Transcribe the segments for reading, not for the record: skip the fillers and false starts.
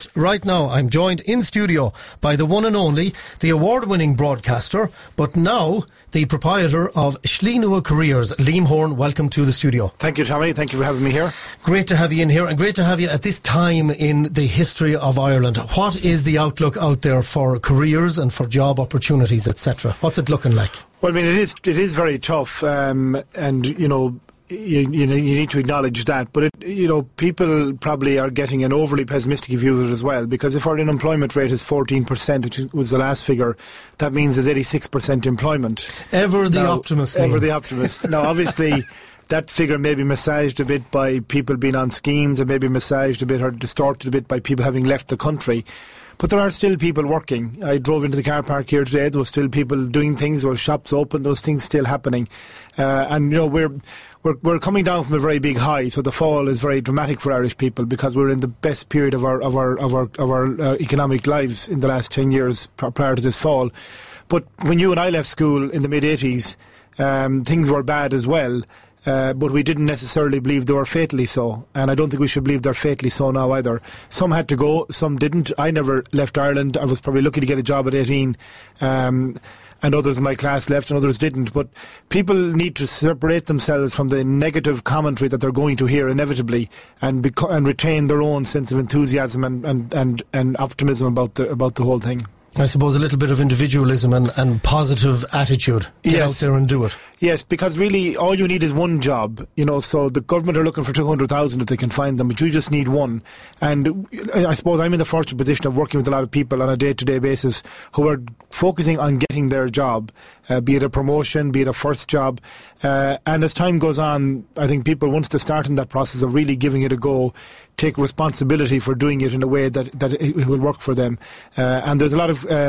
right now I'm joined in studio by the one and only, the award-winning broadcaster, but now the proprietor of Schleenua Careers, Liam Horn. Welcome to the studio. Thank you, Tommy. Thank you for having me here. Great to have you in here, and great to have you at this time in the history of Ireland. What is the outlook out there for careers and for job opportunities, etc.? What's it looking like? Well, I mean, it is very tough, and you know, you need to acknowledge that. But people probably are getting an overly pessimistic view of it as well, because if our unemployment rate is 14%, which was the last figure, that means there's 86% employment. Ever the optimist. Now, obviously, that figure may be massaged a bit by people being on schemes, and maybe massaged a bit or distorted a bit by people having left the country. But there are still people working. I drove into the car park here today. There were still people doing things. There were shops open. Those things still happening. And we're coming down from a very big high. So the fall is very dramatic for Irish people, because we're in the best period of our economic lives in the last 10 years prior to this fall. But when you and I left school in the mid 80s, things were bad as well. But we didn't necessarily believe they were fatally so, and I don't think we should believe they're fatally so now either. Some had to go, some didn't. I never left Ireland. I was probably lucky to get a job at 18, and others in my class left and others didn't. But people need to separate themselves from the negative commentary that they're going to hear inevitably, and retain their own sense of enthusiasm and optimism about the whole thing. I suppose a little bit of individualism and positive attitude. Get out there and do it. Yes, because really all you need is one job. So the government are looking for 200,000 if they can find them, but you just need one. And I suppose I'm in the fortunate position of working with a lot of people on a day-to-day basis who are focusing on getting their job, be it a promotion, be it a first job. And as time goes on, I think people, once they start in that process of really giving it a go, take responsibility for doing it in a way that it will work for them. And there's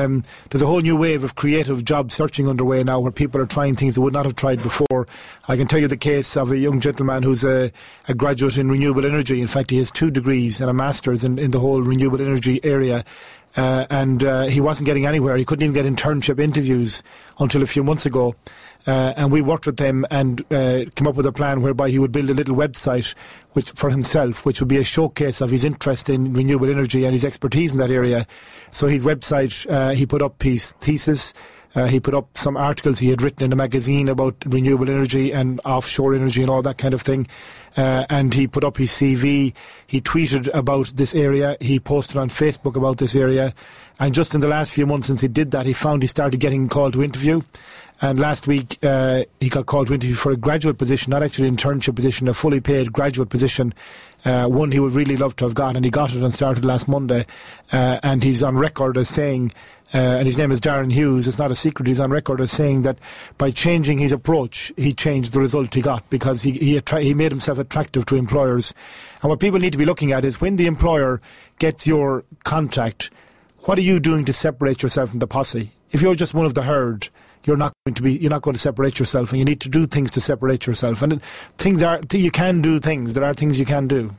a whole new wave of creative job searching underway now, where people are trying things they would not have tried before. I can tell you the case of a young gentleman who's a graduate in renewable energy. In fact, he has 2 degrees and a master's in the whole renewable energy area. And he wasn't getting anywhere. He couldn't even get internship interviews until a few months ago. And we worked with them and came up with a plan whereby he would build a little website for himself, which would be a showcase of his interest in renewable energy and his expertise in that area. So his website, he put up his thesis. He put up some articles he had written in a magazine about renewable energy and offshore energy and all that kind of thing. And he put up his CV. He tweeted about this area. He posted on Facebook about this area. And just in the last few months since he did that, he started getting called to interview. And last week, he got called to interview for a graduate position, not actually an internship position, a fully paid graduate position, one he would really love to have got. And he got it and started last Monday. And he's on record as saying, and his name is Darren Hughes, it's not a secret, he's on record as saying that by changing his approach, he changed the result he got, because he made himself attractive to employers. And what people need to be looking at is, when the employer gets your contact, what are you doing to separate yourself from the posse? If you're just one of the herd, you're not going to separate yourself, and you need to do things to separate yourself. And you can do things. There are things you can do.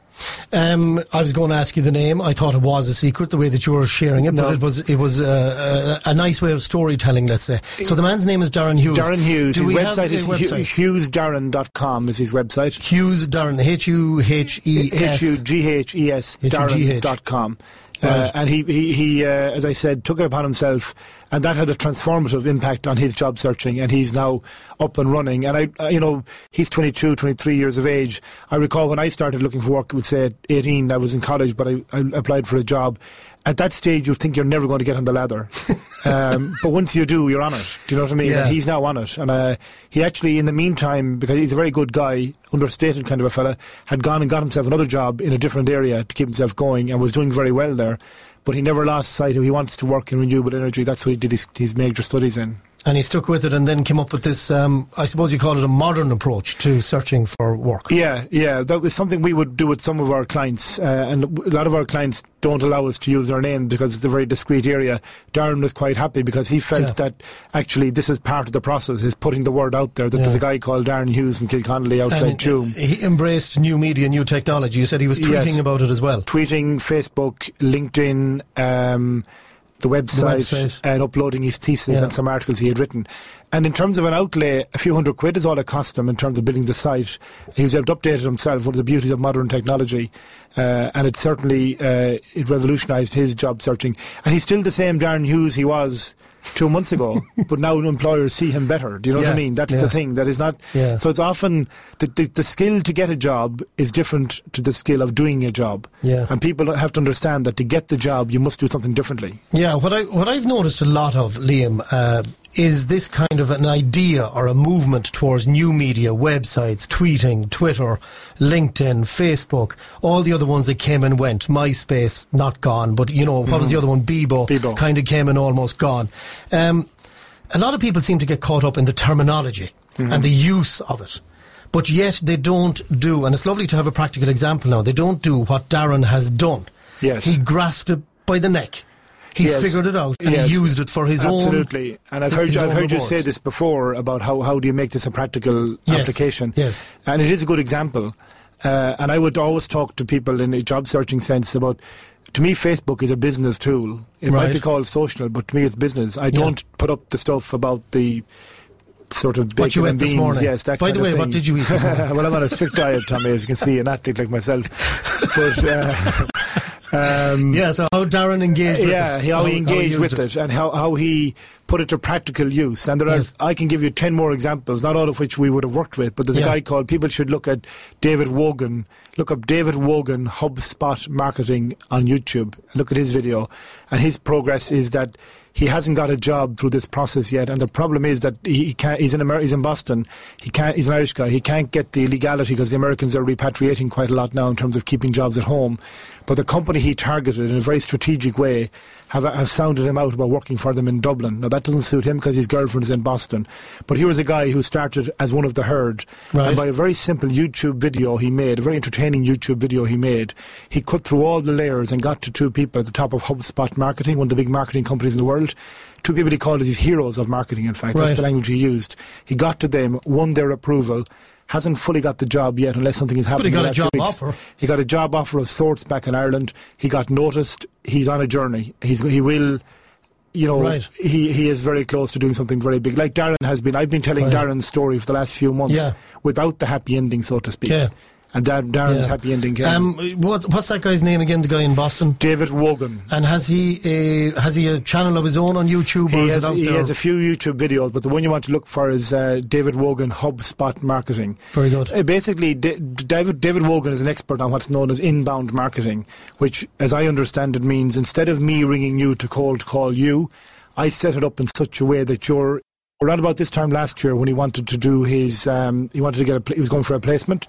I was going to ask you the name. I thought it was a secret, the way that you were sharing it, but it was a nice way of storytelling, let's say. So the man's name is Darren Hughes. Darren Hughes. His website is HughesDarren.com is his website. Hughes Darren, HughesGhes. Darren.com. Right. And he as I said, took it upon himself, and that had a transformative impact on his job searching, and he's now up and running. And he's 22, 23 years of age. I recall when I started looking for work, I would say at 18, I was in college, but I applied for a job. At that stage, you think you're never going to get on the ladder. But once you do, you're on it. Do you know what I mean? Yeah. And he's now on it. And he actually, in the meantime, because he's a very good guy, understated kind of a fella, had gone and got himself another job in a different area to keep himself going, and was doing very well there. But he never lost sight of he wants to work in renewable energy. That's what he did his major studies in. And he stuck with it and then came up with this, I suppose you call it a modern approach to searching for work. Yeah. That was something we would do with some of our clients. And a lot of our clients don't allow us to use their name because it's a very discreet area. Darren was quite happy because he felt that actually this is part of the process, is putting the word out there that there's a guy called Darren Hughes from Kilconnelly outside Tuam. He embraced new media, new technology. You said he was tweeting about it as well. Tweeting, Facebook, LinkedIn, the website and uploading his thesis and some articles he had written. And in terms of an outlay, a few £100 is all it cost him in terms of building the site. He was able to update it himself, one of the beauties of modern technology. And it certainly it revolutionised his job searching. And he's still the same Darren Hughes he was 2 months ago, but now employers see him better. Do you know what I mean? That's the thing. That is not. Yeah. So it's often the skill to get a job is different to the skill of doing a job. Yeah. And people have to understand that to get the job, you must do something differently. Yeah. What I've noticed a lot of, Liam, is this kind of an idea or a movement towards new media, websites, tweeting, Twitter, LinkedIn, Facebook, all the other ones that came and went. MySpace, not gone, but, you know, what was the other one? Bebo. Kind of came and almost gone. A lot of people seem to get caught up in the terminology and the use of it. But yet they don't do, and it's lovely to have a practical example now, they don't do what Darren has done. Yes. He grasped it by the neck. He figured it out and he used it for his own. Absolutely. And I've heard you say this before about how do you make this a practical application. Yes. And it is a good example. And I would always talk to people in a job searching sense about, to me, Facebook is a business tool. It might be called social, but to me it's business. I don't put up the stuff about the sort of bacon what you ate and beans. This morning. Yes, that By kind the way, of thing. what did you eat this morning? Well, I'm on a strict diet, Tommy, as you can see, an athlete like myself. But so how Darren engaged with it. How he engaged with it and how he put it to practical use. And there are, I can give you 10 more examples, not all of which we would have worked with, but there's a guy called, people should look at David Wogan. Look up David Wogan HubSpot Marketing on YouTube. Look at his video. And his progress is that he hasn't got a job through this process yet, and the problem is that he can't. He's in Boston. He's an Irish guy. He can't get the legality because the Americans are repatriating quite a lot now in terms of keeping jobs at home. But the company he targeted in a very strategic way have sounded him out about working for them in Dublin. Now that doesn't suit him because his girlfriend is in Boston. But here was a guy who started as one of the herd, and by a very simple YouTube video he made, a very entertaining YouTube video he made, he cut through all the layers and got to two people at the top of HubSpot Marketing, one of the big marketing companies in the world. Two people he called as his heroes of marketing, in fact. That's the language he used. He got to them, won their approval, hasn't fully got the job yet unless something is happening. But he got a job offer. He got a job offer of sorts back in Ireland. He got noticed. He's on a journey. He will, you know, he is very close to doing something very big. Like Darren has been. I've been telling Darren's story for the last few months without the happy ending, so to speak. Yeah. And Darren's happy ending came. What's that guy's name again? The guy in Boston, David Wogan. And has he a channel of his own on YouTube? He has a few YouTube videos, but the one you want to look for is David Wogan HubSpot Marketing. Very good. Basically, David Wogan is an expert on what's known as inbound marketing, which, as I understand it, means instead of me ringing you to cold call you, I set it up in such a way that you're. Around about this time last year, when he wanted to do his, he was going for a placement.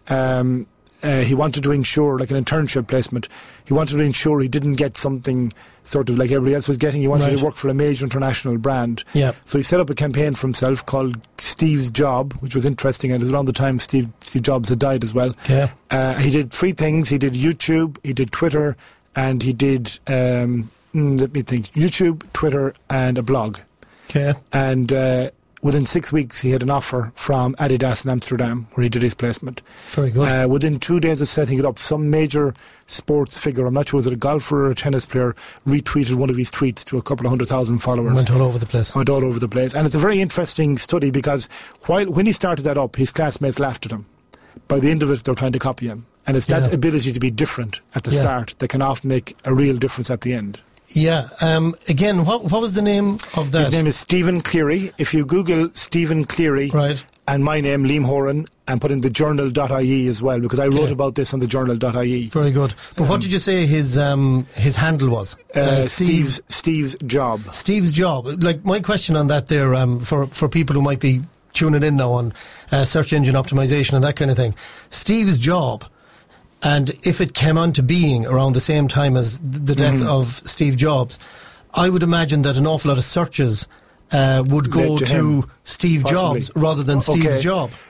He wanted to ensure, like an internship placement, he wanted to ensure he didn't get something sort of like everybody else was getting. He wanted to work for a major international brand. Yep. So he set up a campaign for himself called Steve's Job, which was interesting, and it was around the time Steve Jobs had died as well. Okay. He did three things. He did YouTube, he did Twitter, and he did, let me think, YouTube, Twitter, and a blog. Okay. And within 6 weeks, he had an offer from Adidas in Amsterdam, where he did his placement. Very good. Within 2 days of setting it up, some major sports figure, I'm not sure, was it a golfer or a tennis player, retweeted one of his tweets to a couple of 100,000 followers. Went all over the place. And it's a very interesting study because when he started that up, his classmates laughed at him. By the end of it, they're trying to copy him. And it's that ability to be different at the start that can often make a real difference at the end. Yeah. Again, what was the name of that? His name is Stephen Cleary. If you Google Stephen Cleary and my name, Liam Horan, and put in the journal.ie as well, because I wrote about this on the journal.ie. Very good. But what did you say his handle was? Steve's Job. Steve's Job. Like, my question on that there, for people who might be tuning in now on search engine optimization and that kind of thing. Steve's Job. And if it came onto being around the same time as the death of Steve Jobs, I would imagine that an awful lot of searches would go to Steve Jobs rather than Steve's Job.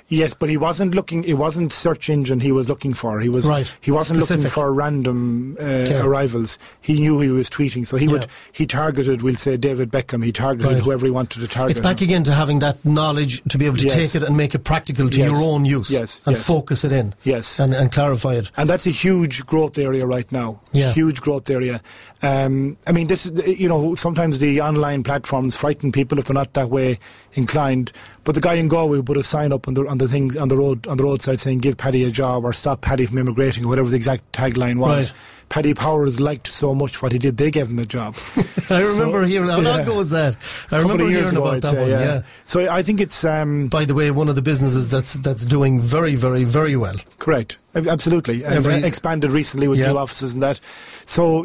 Yes, but he wasn't looking. It wasn't search engine he was looking for. He was. Right. He wasn't Specific. looking for random arrivals. He knew he was tweeting, so he targeted. We'll say David Beckham. He targeted whoever he wanted to target. It's back again to having that knowledge to be able to take it and make it practical to your own use. And focus it in. Yes. And clarify it. And that's a huge growth area right now. Yeah. Huge growth area. I mean, this. Sometimes the online platforms frighten people if they're not that way inclined. But the guy in Galway put a sign up on the roadside saying "Give Paddy a job" or "Stop Paddy from immigrating," or whatever the exact tagline was. Right. Paddy Powers liked so much what he did, they gave him a job. I remember hearing. How long ago was that? I remember hearing about that one. Yeah. So I think it's. By the way, one of the businesses that's doing very, very, very well. Correct. Absolutely. Expanded recently with new offices and that. So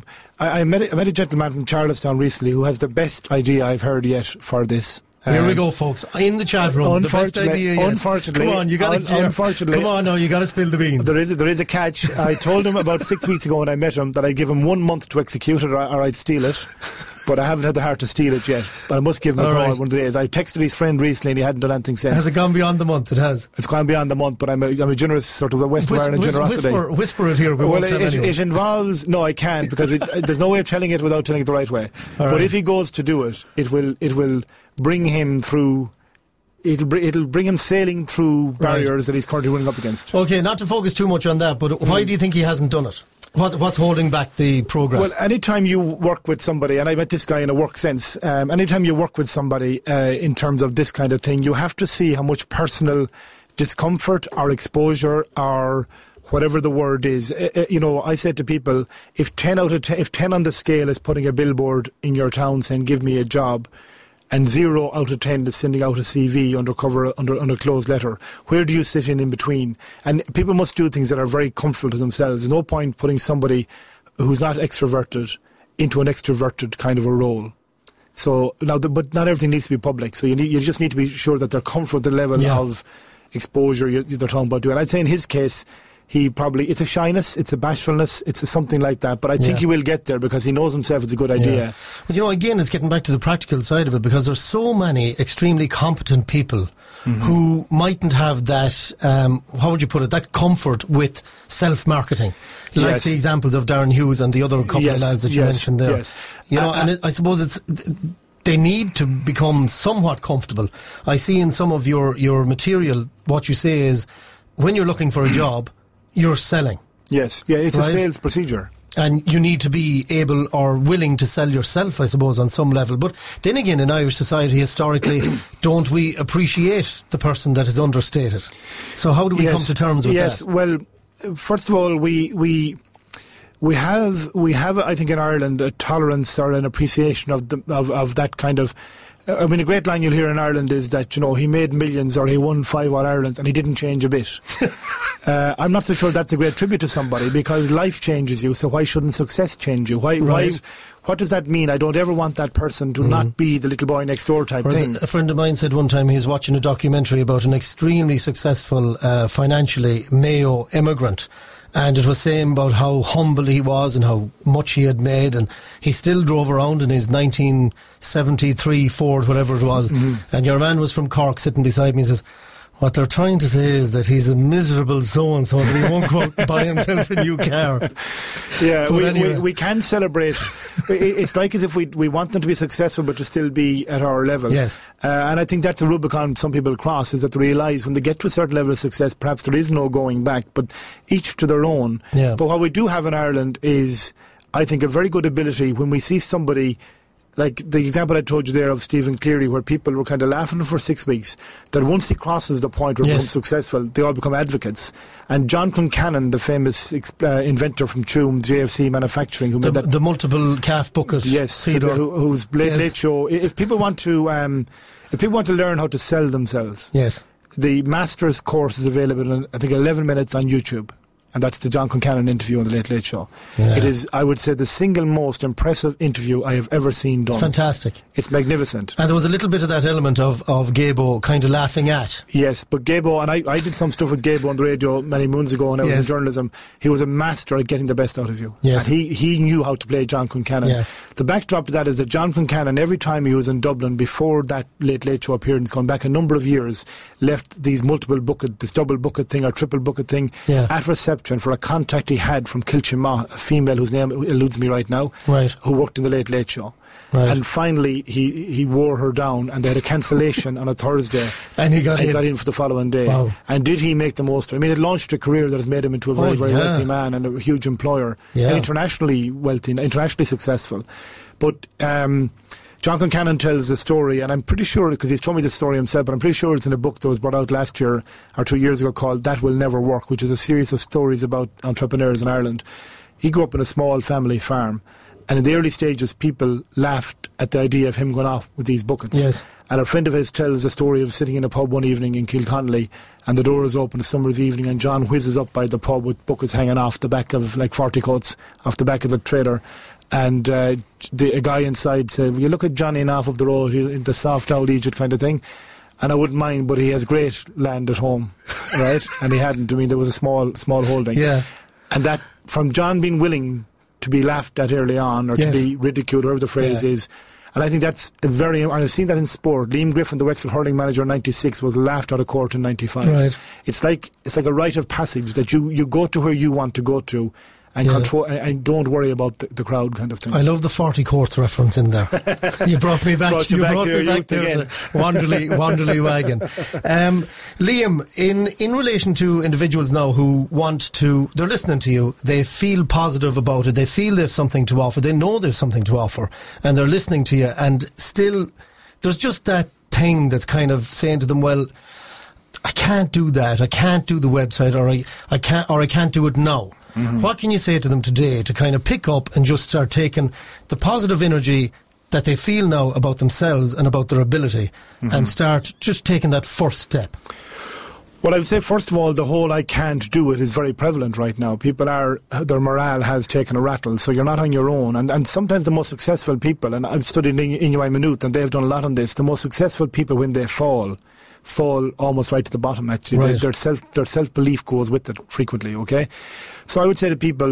I met a gentleman from Charlestown recently who has the best idea I've heard yet for this. Here we go, folks. In the chat room, the best idea yet. Unfortunately, come on, you got to. Come on, now you got to spill the beans. There is a catch. I told him about 6 weeks ago when I met him that I'd give him 1 month to execute it, or I'd steal it. But I haven't had the heart to steal it yet. But I must give him a call one of the days. I texted his friend recently and he hadn't done anything since. Has it gone beyond the month? It has. It's gone beyond the month, but I'm a generous sort of a West of Ireland generosity. Whisper it here. It involves. No, I can't because there's no way of telling it without telling it the right way. But if he goes to do it, it will bring him through. It'll bring him sailing through barriers that he's currently running up against. Okay, not to focus too much on that, but why do you think he hasn't done it? What's holding back the progress? Well, anytime you work with somebody, and I met this guy in a work sense, anytime you work with somebody in terms of this kind of thing, you have to see how much personal discomfort or exposure or whatever the word is. I said to people, if 10 on the scale is putting a billboard in your town saying, "Give me a job," and 0 out of 10 is sending out a CV under closed letter, where do you sit in between? And people must do things that are very comfortable to themselves. There's no point putting somebody who's not extroverted into an extroverted kind of a role. So but not everything needs to be public. So you just need to be sure that they're comfortable with the level of exposure they're talking about doing. And I'd say in his case, it's a shyness, it's a bashfulness, it's something like that. But I think he will get there because he knows himself it's a good idea. But again, it's getting back to the practical side of it, because there's so many extremely competent people who mightn't have that, how would you put it, that comfort with self-marketing. Like the examples of Darren Hughes and the other couple of lads that you mentioned there. Yes. And I suppose they need to become somewhat comfortable. I see in some of your material, what you say is, when you're looking for a job, you're selling. Yes, it's a sales procedure. And you need to be able or willing to sell yourself, I suppose, on some level. But then again, in Irish society, historically, don't we appreciate the person that is understated? So how do we come to terms with that? Yes, well, first of all, we have, I think, in Ireland, a tolerance or an appreciation of that kind of. I mean, a great line you'll hear in Ireland is that, he made millions or he won 5 All-Irelands and he didn't change a bit. I'm not so sure that's a great tribute to somebody, because life changes you, so why shouldn't success change you? Why? What does that mean? I don't ever want that person to not be the little boy next door type thing. A friend of mine said one time he was watching a documentary about an extremely successful, financially Mayo immigrant. And it was saying about how humble he was and how much he had made, and he still drove around in his 1973 Ford, whatever it was. And your man was from Cork sitting beside me and says, what they're trying to say is that he's a miserable so-and-so that he won't go out and buy himself a new car. Yeah, we can celebrate. It's like as if we want them to be successful but to still be at our level. Yes. And I think that's a Rubicon some people cross, is that they realise when they get to a certain level of success, perhaps there is no going back, but each to their own. Yeah. But what we do have in Ireland is, I think, a very good ability when we see somebody, like the example I told you there of Stephen Cleary, where people were kind of laughing for 6 weeks, that once he crosses the point where he becomes successful, they all become advocates. And John Concannon, the famous inventor from Tuam, JFC Manufacturing, who made that, the multiple calf bucket feeder, whose late show. If people want to learn how to sell themselves, the master's course is available in, I think, 11 minutes on YouTube. And that's the John Concannon interview on the Late Late Show. Yeah. It is, I would say, the single most impressive interview I have ever seen done. It's fantastic. It's magnificent. And there was a little bit of that element of Gabo kind of laughing at. Yes, but Gabo, and I did some stuff with Gabo on the radio many moons ago when I was in journalism. He was a master at getting the best out of you. Yes. And he knew how to play John Concannon. Yeah. The backdrop to that is that John Concannon, every time he was in Dublin before that Late Late Show appearance, going back a number of years, left these this double bucket thing or triple bucket thing at reception for a contact he had from Kilchima, a female whose name eludes me right now, who worked in the Late Late Show. Right. And finally, he wore her down, and they had a cancellation on a Thursday. And he got in for the following day. Wow. And did he make the most of it? I mean, it launched a career that has made him into a very, very wealthy man and a huge employer. Yeah. And internationally wealthy, internationally successful. But John Concannon tells a story, and I'm pretty sure, because he's told me this story himself, but I'm pretty sure it's in a book that was brought out last year or 2 years ago called That Will Never Work, which is a series of stories about entrepreneurs in Ireland. He grew up in a small family farm. And in the early stages, people laughed at the idea of him going off with these buckets. Yes. And a friend of his tells the story of sitting in a pub one evening in Kilconnelly, and the door is open, a summer's evening, and John whizzes up by the pub with buckets hanging off the back of, like 40 coats, off the back of the trailer. And a guy inside said, well, you look at Johnny and off up the road, in the soft old Egypt kind of thing. And I wouldn't mind, but he has great land at home, right? And he hadn't. I mean, there was a small holding. Yeah. And that, from John being willing to be laughed at early on, or to be ridiculed, whatever the phrase is. And I think that's and I've seen that in sport. Liam Griffin, the Wexford hurling manager in 96, was laughed out of court in 95. Right. It's like a rite of passage that you go to where you want to go to, and control, and don't worry about the crowd kind of thing. I love the 40 courts reference in there. You brought me back. You brought me back there to Wanderley wagon. Liam, in relation to individuals now who they're listening to you, they feel positive about it, they feel they've something to offer, they know they've something to offer, and they're listening to you, and still there's just that thing that's kind of saying to them, well, I can't do that, I can't do the website, or I can't do it now. Mm-hmm. What can you say to them today to kind of pick up and just start taking the positive energy that they feel now about themselves and about their ability, and start just taking that first step? Well, I would say, first of all, the whole I can't do it is very prevalent right now. Their morale has taken a rattle, so you're not on your own. And sometimes the most successful people, and I've studied Inuit Maynooth, and they've done a lot on this, the most successful people, when they fall almost right to the bottom, actually. Right. Their self-belief goes with it frequently, okay? So I would say to people,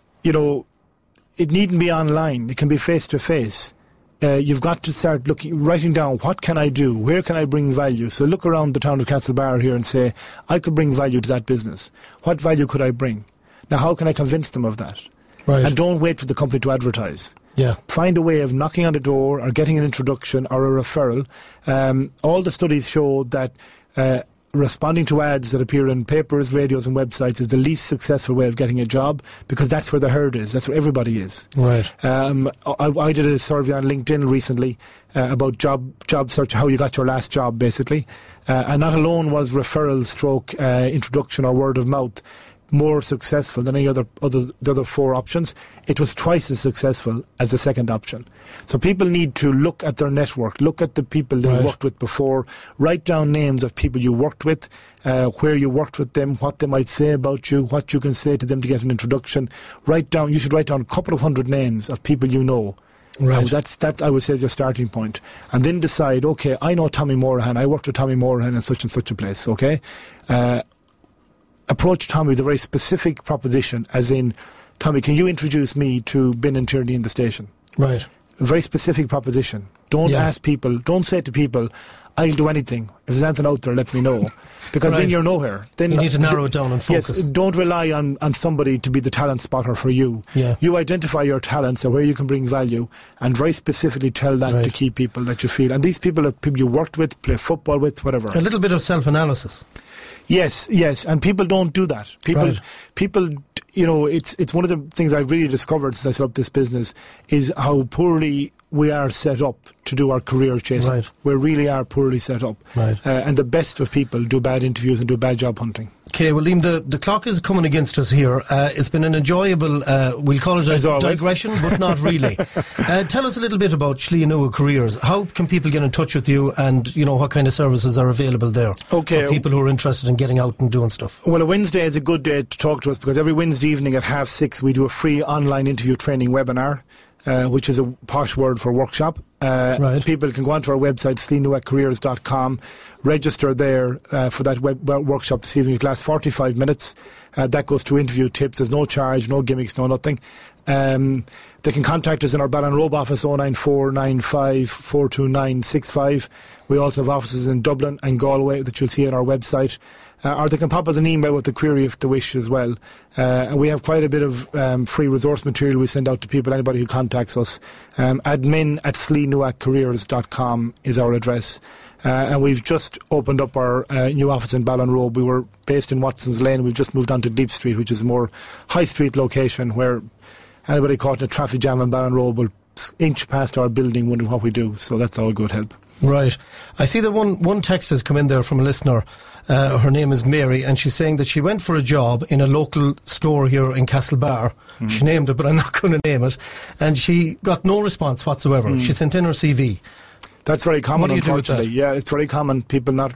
it needn't be online. It can be face-to-face. You've got to start writing down, what can I do? Where can I bring value? So look around the town of Castlebar here and say, I could bring value to that business. What value could I bring? Now, how can I convince them of that? Right. And don't wait for the company to advertise. Yeah. Find a way of knocking on the door or getting an introduction or a referral. All the studies show that responding to ads that appear in papers, radios and websites is the least successful way of getting a job, because that's where the herd is. That's where everybody is. Right. I did a survey on LinkedIn recently about job search, how you got your last job, basically. And not alone was referral stroke introduction or word of mouth more successful than any the other four options. It was twice as successful as the second option. So people need to look at their network, look at the people they've worked with before, write down names of people you worked with, where you worked with them, what they might say about you, what you can say to them to get an introduction. You should write down a couple of hundred names of people you know. Right. That I would say is your starting point. And then decide, okay, I know Tommy Morahan, I worked with Tommy Morahan in such and such a place, okay? Approach Tommy with a very specific proposition, as in, Tommy, can you introduce me to Ben and Tierney in the station? Right. A very specific proposition. Don't say to people, I'll do anything. If there's anything out there, let me know. Because then you're nowhere. Then you need to narrow it down and focus. Yes, don't rely on somebody to be the talent spotter for you. Yeah. You identify your talents and where you can bring value, and very specifically tell that to key people that you feel. And these people are people you worked with, play football with, whatever. A little bit of self-analysis. Yes, and people don't do that. People, it's one of the things I've really discovered since I set up this business is how poorly we are set up to do our career chasing. Right. We really are poorly set up. Right. And the best of people do bad interviews and do bad job hunting. Okay, well, Liam, the clock is coming against us here. It's been an enjoyable, we'll call it a digression, but not really. Tell us a little bit about Slíonua Careers. How can people get in touch with you, and, what kind of services are available there for people who are interested in getting out and doing stuff? Well, a Wednesday is a good day to talk to us, because every Wednesday evening at 6:30 we do a free online interview training webinar. Which is a posh word for workshop. People can go onto our website, slíonuacareers.com, register there for that workshop this evening. It lasts 45 minutes. That goes through interview tips. There's no charge, no gimmicks, no nothing. They can contact us in our Ballinrobe office, 09495 429 65. We also have offices in Dublin and Galway that you'll see on our website. Or they can pop us an email with the query if they wish as well. And we have quite a bit of free resource material we send out to people, anybody who contacts us. admin@sleanuachcareers.com is our address. And we've just opened up our new office in Ballinrobe. We were based in Watson's Lane. We've just moved on to Deep Street, which is a more high street location where anybody caught in a traffic jam in Ballinrobe will inch past our building wondering what we do. So that's all good help. Right. I see that one text has come in there from a listener. Her name is Mary, and she's saying that she went for a job in a local store here in Castlebar. She named it, but I'm not going to name it. And she got no response whatsoever. She sent in her CV. That's very common, unfortunately. Yeah, it's very common. People not...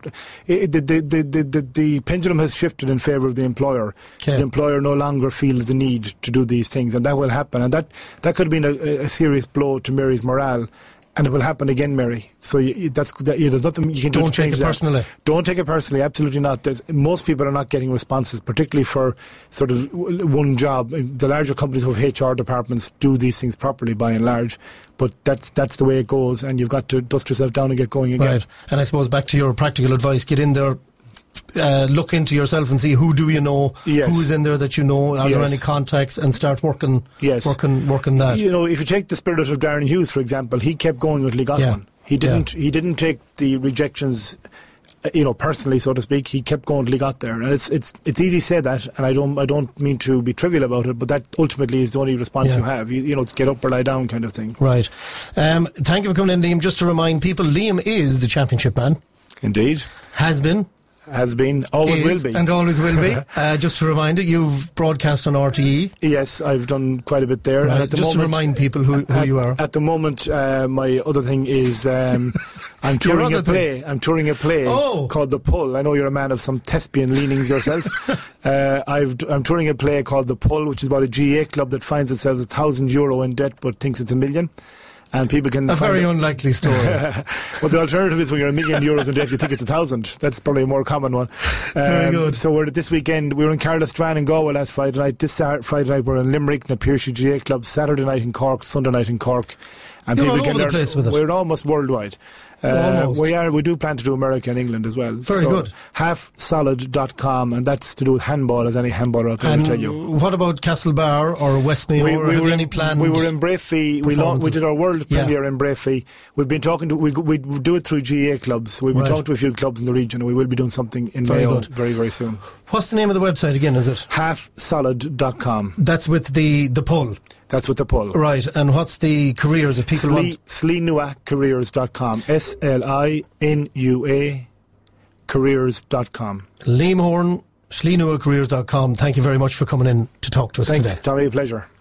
The pendulum has shifted in favour of the employer. Okay. So the employer no longer feels the need to do these things, and that will happen. And that could have been a serious blow to Mary's morale. And it will happen again, Mary. So there's nothing you can do to change that. Don't take it personally. Don't take it personally, absolutely not. Most people are not getting responses, particularly for sort of one job. The larger companies who have HR departments do these things properly, by and large. But that's the way it goes, and you've got to dust yourself down and get going again. Right. And I suppose back to your practical advice, get in there, look into yourself and see who do you know, who's in there that you know, are there any contacts, and start working that. You know, if you take the spirit of Darren Hughes, for example, he kept going until he got one. He didn't take the rejections, personally, so to speak. He kept going until he got there, and it's easy to say that, and I don't mean to be trivial about it, but that ultimately is the only response you have. It's get up or lie down kind of thing. Right. Thank you for coming in, Liam. Just to remind people, Liam is the championship man. Indeed. Has been, always will be. And always will be. Just to remind you, you've broadcast on RTE. Yes, I've done quite a bit there. Right. And at the just moment, to remind people who you are. At the moment, my other thing is I'm touring a play. I'm touring a play called The Pull. I know you're a man of some thespian leanings yourself. I'm touring a play called The Pull, which is about a GA club that finds itself €1,000 in debt but thinks it's €1 million. And people can... A very unlikely story. Well, the alternative is when you're €1 million in debt, you think it's 1,000. That's probably a more common one. Very good. So this weekend, we were in Carlastrand in Galway last Friday night. This Friday night, we're in Limerick, na Piercy GA Club. Saturday night in Cork, Sunday night in Cork. And you're all over the place with it. We're almost worldwide. Almost. We do plan to do America and England as well. Very good. halfsolid.com, and that's to do with handball, as any handballer out there will tell you. What about Castlebar or Westmeath? We were any planned? We were in Brayfee. We did our world premiere in Brayfee. We've been talking to. We do it through GA clubs. So we've been talking to a few clubs in the region, and we will be doing something in Mayo very, very soon. What's the name of the website again? Is it halfsolid.com? That's with the Pull. That's with The Pull. Right, and what's the careers if people want? sleanuachcareers.com. SLINUA careers.com. Liam Horan, sleanuachcareers.com. Thank you very much for coming in to talk to us today. Thanks, Tommy, a pleasure.